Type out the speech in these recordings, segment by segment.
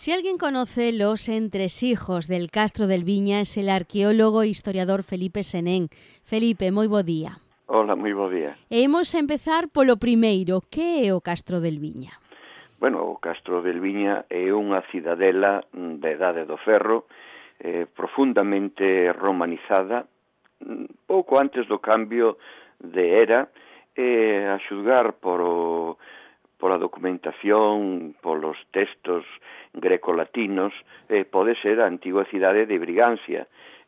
Si alguien conoce los entresijos del Castro del Viña es el arqueólogo e historiador Felipe Senén. Felipe, moi bo día. Hola, moi bo día. E imos empezar polo primeiro. Que é o Castro del Viña? Bueno, o Castro del Viña é unha cidadela da Idade do Ferro, profundamente romanizada, pouco antes do cambio de era, a xulgar pola documentación, polos textos grecolatinos, pode ser a antiga cidade de Brigancia.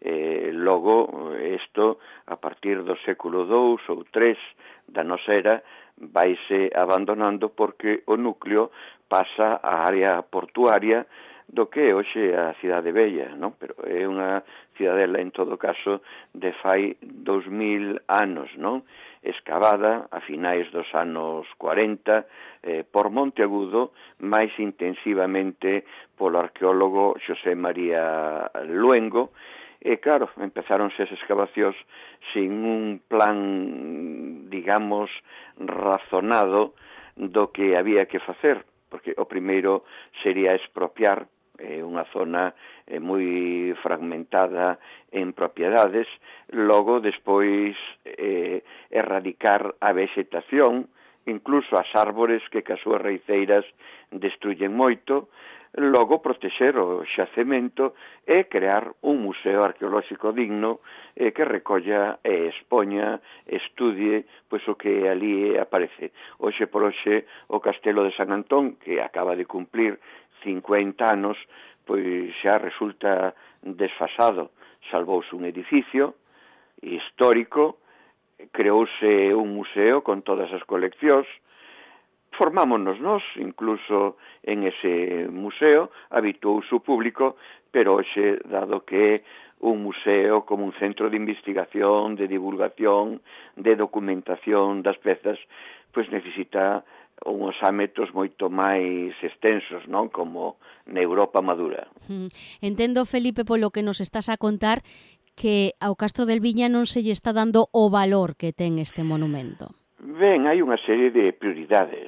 Logo, isto, a partir do século II ou III da nosa era, vaise abandonando porque o núcleo pasa á área portuaria do que é hoxe a cidade bella, non? Pero é unha cidadela, en todo caso, de fai 2000 anos, non? Escavada a finais dos anos 40 por Monteagudo, máis intensivamente polo arqueólogo Xosé María Luengo. E claro, empezáronse as excavacións sin un plan, digamos, razonado do que había que facer, porque o primeiro sería expropiar unha zona moi fragmentada en propiedades, logo despois erradicar a vexetación, incluso as árbores que cas súas raiceiras destruyen moito, logo protexer o xacemento e crear un museo arqueolóxico digno que recolla e expoña, estudie pois o que ali aparece. Hoxe por hoxe o Castelo de San Antón, que acaba de cumplir 50 anos, pois xa resulta desfasado. Salvouse un edificio histórico, creouse un museo con todas as coleccións, formámonos nós, incluso en ese museo, habituouse o público, pero hoxe, dado que é un museo como un centro de investigación, de divulgación, de documentación das pezas, pois necesita uns ámbitos moito máis extensos, non? Como na Europa madura. Entendo, Felipe, polo que nos estás a contar, que ao Castro del Viña non se lle está dando o valor que ten este monumento. Ben, hai unha serie de prioridades.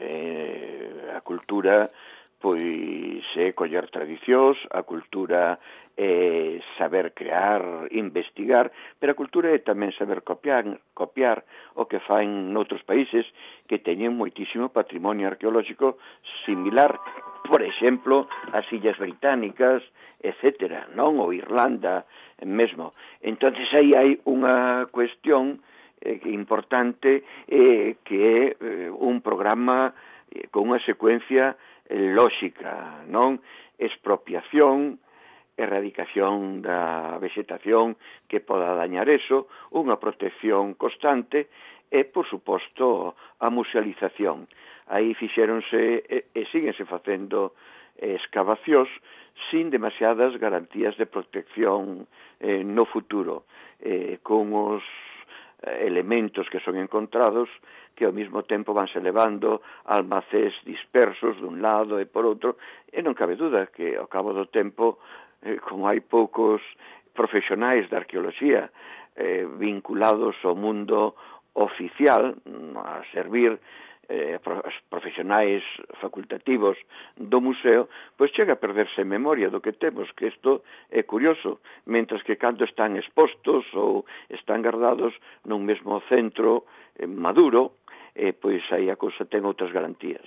A cultura, pois, é coller tradicións, a cultura é saber crear, investigar, pero a cultura é tamén saber copiar o que fan noutros países que teñen moitísimo patrimonio arqueolóxico similar, por exemplo, as Illas Británicas, etcétera, non? Ou Irlanda mesmo. Entonces aí hai unha cuestión importante que é un programa con unha secuencia lóxica, non? Expropiación, erradicación da vegetación que poda dañar eso, unha protección constante e, por suposto, a musealización. Aí fixéronse e síguense facendo excavacións sin demasiadas garantías de protección no futuro, con os elementos que son encontrados que ao mesmo tempo vanse levando almacés dispersos dun lado e por outro, e non cabe duda que ao cabo do tempo, como hai poucos profesionais da arqueoloxía vinculados ao mundo oficial a servir profesionais facultativos do museo, pois chega a perderse memoria do que temos, que isto é curioso, mentras que cando están expostos ou están guardados nun mesmo centro maduro, pois aí a cousa ten outras garantías.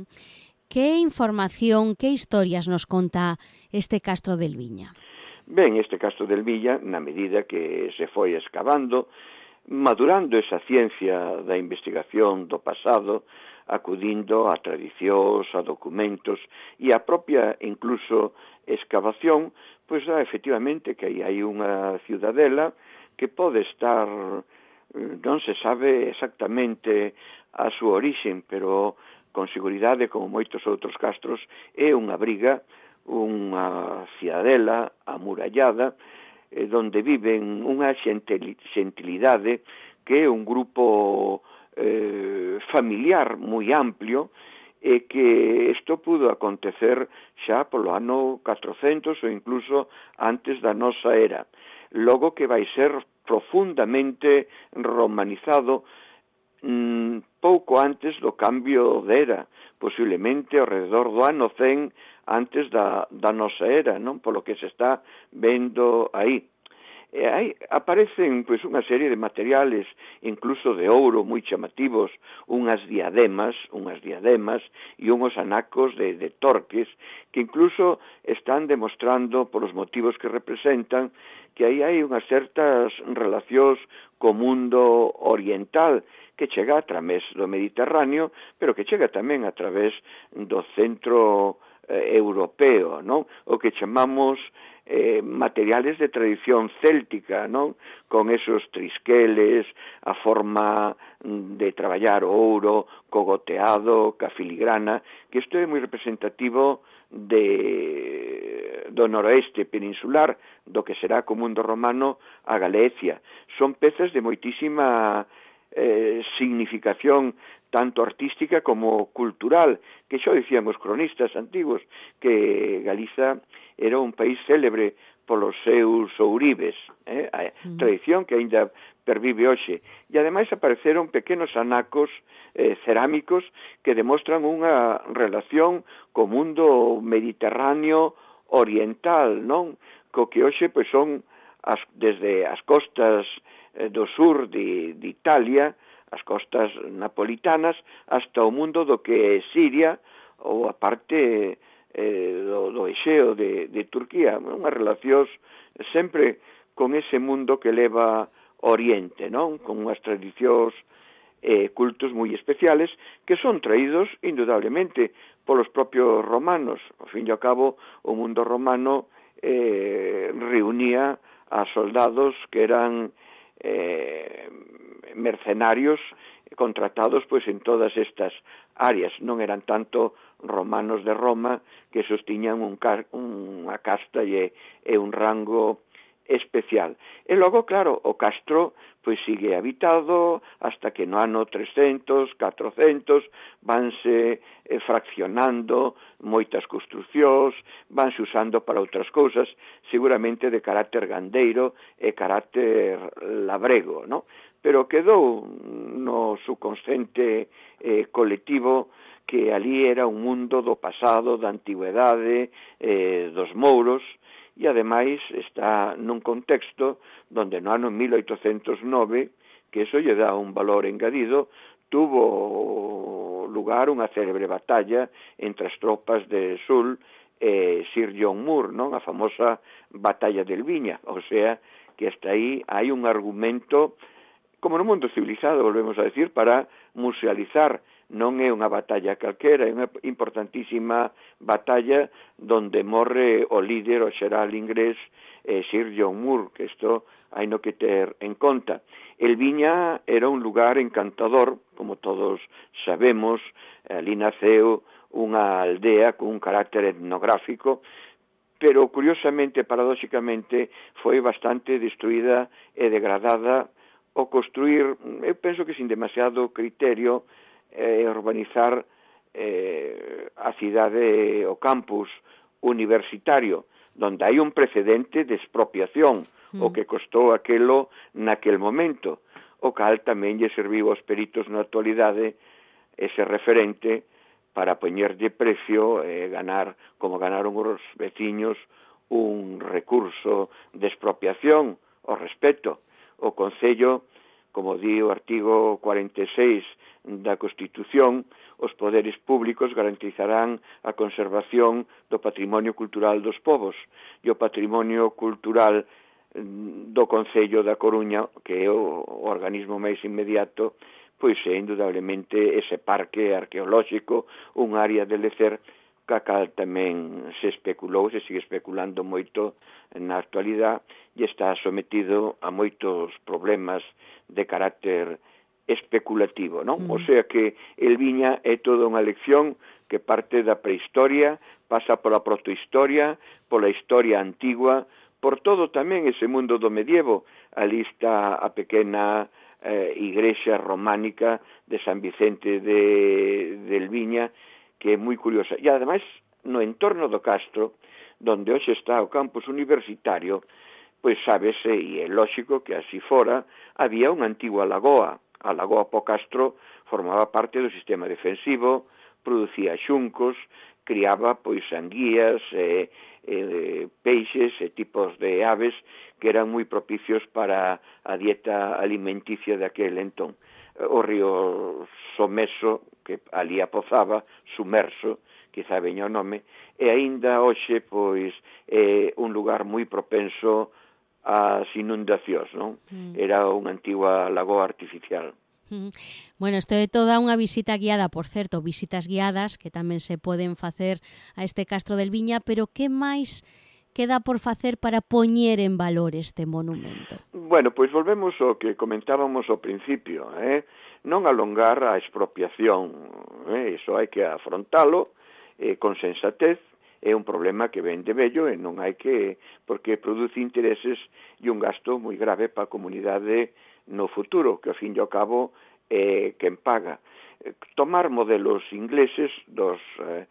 Que información, que historias nos conta este Castro del Viña? Ben, este Castro del Viña, na medida que se foi excavando, madurando esa ciencia da investigación do pasado, acudindo a tradicións, a documentos e a propia, incluso, excavación, pois dá efectivamente que aí hai unha ciudadela que pode estar, non se sabe exactamente a súa origen, pero con seguridade, como moitos outros castros, é unha abriga, unha ciudadela amurallada, donde viven unha xentilidade que é un grupo familiar moi amplio e que isto pudo acontecer xa polo ano 400 ou incluso antes da nosa era. Logo que vai ser profundamente romanizado pouco antes do cambio de era, posiblemente ao redor do ano 100 antes da nosa era, non? Polo que se está vendo aí. E aí aparecen pois unha serie de materiales, incluso de ouro moi chamativos, unhas diademas e unhos anacos de torques que incluso están demostrando polos motivos que representan que aí hai unhas certas relacións co mundo oriental que chega a través do Mediterráneo, pero que chega tamén a través do centro europeo, non? O que chamamos materiales de tradición céltica, non? Con esos trisqueles, a forma de traballar o ouro, cogoteado, ca filigrana, que isto é moi representativo do noroeste peninsular, do que será co mundo romano a Galicia. Son pezas de moitísima significación tanto artística como cultural, que xa dicían os cronistas antigos, que Galiza era un país célebre polos seus ouribes, a tradición que aínda pervive hoxe. E ademais apareceron pequenos anacos cerámicos que demostran unha relación co mundo mediterráneo oriental, non? Co que hoxe pois son desde as costas do sur de Italia, as costas napolitanas, hasta o mundo do que é Siria ou a parte do Exeo de Turquía, unhas relacións sempre con ese mundo que leva Oriente, non? Con unhas tradicións cultos moi especiales que son traídos indudablemente polos propios romanos. Ao fin e ao cabo, o mundo romano reunía a soldados que eran mercenarios contratados pois en todas estas áreas, non eran tanto romanos de Roma que sostiñan unha casta e un rango especial. E logo, claro, o castro pois sigue habitado hasta que no ano 300, 400 vanse fraccionando moitas construcións, vanse usando para outras cousas, seguramente de carácter gandeiro e carácter labrego, non? Pero quedou no subconsciente colectivo que ali era un mundo do pasado, da antigüedade, dos mouros, e ademais está nun contexto donde no ano 1809, que eso lle dá un valor engadido, tuvo lugar unha célebre batalla entre as tropas de Sul e Sir John Moore, non? A famosa batalla del Viña, o sea, que hasta aí hai un argumento como no mundo civilizado, volvemos a decir, para musealizar. Non é unha batalla calquera, é unha importantísima batalla donde morre o líder, o xeral inglés, Sir John Moore, que isto hai no que ter en conta. El Viña era un lugar encantador, como todos sabemos, ali naceu unha aldea con un carácter etnográfico, pero curiosamente, paradóxicamente, foi bastante destruída e degradada o construir, eu penso que sin demasiado criterio, urbanizar a cidade, o campus universitario, donde hai un precedente de expropiación, o que costou aquelo naquel momento, o cal tamén lle serviu aos peritos na actualidade ese referente para poñer de precio e ganar, como ganaron os veciños, un recurso de expropiación ao respecto. O Concello, como di o artigo 46 da Constitución, os poderes públicos garantizarán a conservación do patrimonio cultural dos povos, e o patrimonio cultural do Concello da Coruña, que é o organismo máis inmediato, pois é indudablemente ese parque arqueolóxico, un área de lecer ca cal tamén se especulou, se sigue especulando moito na actualidade e está sometido a moitos problemas de carácter especulativo, non? O sea que el Viña é toda unha lección que parte da prehistoria, pasa pola protohistoria, pola historia antigua, por todo tamén ese mundo do medievo. Ali está a pequena igrexa románica de San Vicente del Viña, que é moi curiosa. E ademais, no entorno do castro, donde hoxe está o campus universitario, pois sábese, e é lógico que así fora, había unha antigua lagoa, A lagoa Pocastro formaba parte do sistema defensivo, producía xuncos, criaba pois anguías, peixes e tipos de aves que eran moi propicios para a dieta alimenticia de aquel entón. O río Someso, que ali apozaba, Sumerso, quizá veña o nome, e aínda hoxe pois é un lugar moi propenso ás inundacións, non? Era unha antigua lagoa artificial. Bueno, isto é toda unha visita guiada, por certo, visitas guiadas que tamén se poden facer a este Castro del Viña, pero que máis queda por facer para poñer en valor este monumento? Bueno, pois volvemos ao que comentábamos ao principio, non alongar a expropiación, iso hai que afrontalo con sensatez. É un problema que ven de vello e non hai que, porque produce intereses e un gasto moi grave para a comunidade no futuro, que ao fin e ao cabo é quen paga. Tomar modelos ingleses dos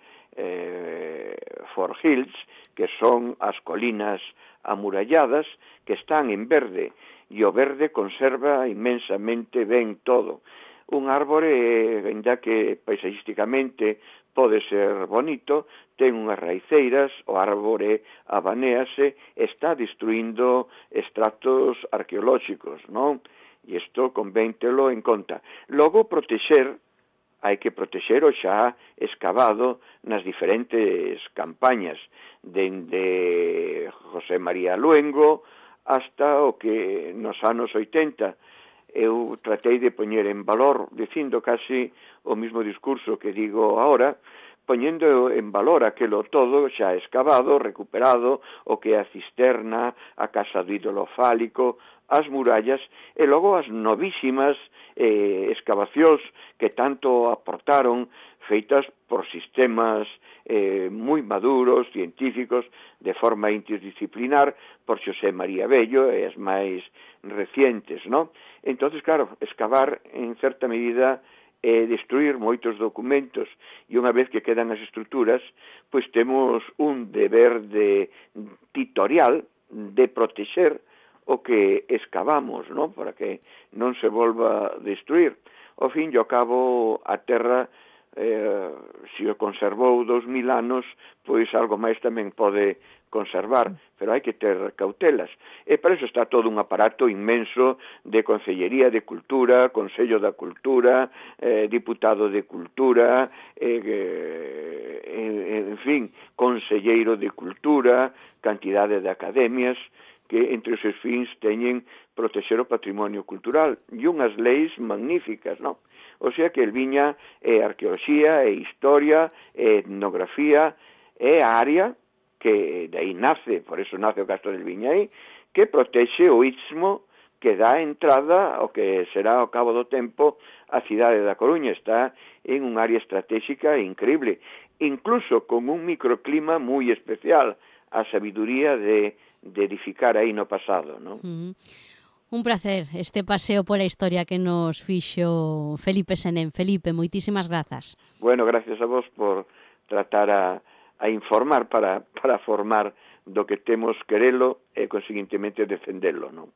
Fort Hills, que son as colinas amuralladas, que están en verde, e o verde conserva inmensamente ben todo. Un árbore, ainda que paisajísticamente pode ser bonito, ten unhas raiceiras, o árbore abanéase, está destruindo estratos arqueolóxicos, non? E isto convén telo en conta. Logo, hai que protexer o xa excavado nas diferentes campañas, dende José María Luengo hasta o que nos anos 80 eu tratei de poñer en valor, dicindo casi o mismo discurso que digo ahora, poñendo en valor aquelo todo xa excavado, recuperado, o que é a cisterna, a casa do ídolo fálico, as murallas, e logo as novísimas excavacións que tanto aportaron, feitas por sistemas moi maduros, científicos, de forma interdisciplinar, por Xosé María Bello e as máis recientes, non? Entonces, claro, excavar en certa medida destruir moitos documentos, e unha vez que quedan as estruturas, pois temos un deber titorial de protexer o que excavamos, non? Para que non se volva a destruir. Ao fin e ao cabo, a terra, se o conservou 2000 anos, pois algo máis tamén pode conservar, pero hai que ter cautelas. E para eso está todo un aparato inmenso de Consellería de Cultura, Consello da Cultura, Diputado de Cultura, en fin, Conselleiro de Cultura, cantidade de academias, que entre os seus fins teñen protexer o patrimonio cultural, e unhas leis magníficas, non? O sea que el Viña é arqueoloxía, é historia, é etnografía, é a área que de aí nace, por eso nace o Castro del Viña aí, que protexe o istmo que dá entrada ao que será ao cabo do tempo a cidade da Coruña. Está en un área estratégica increíble, incluso con un microclima moi especial, a sabiduría de edificar aí no pasado, non? Un placer este paseo pola historia que nos fixo Felipe Senén. Felipe, moitísimas grazas. Bueno, gracias a vos por tratar a informar para formar do que temos querelo e, conseguintemente, defendelo, non?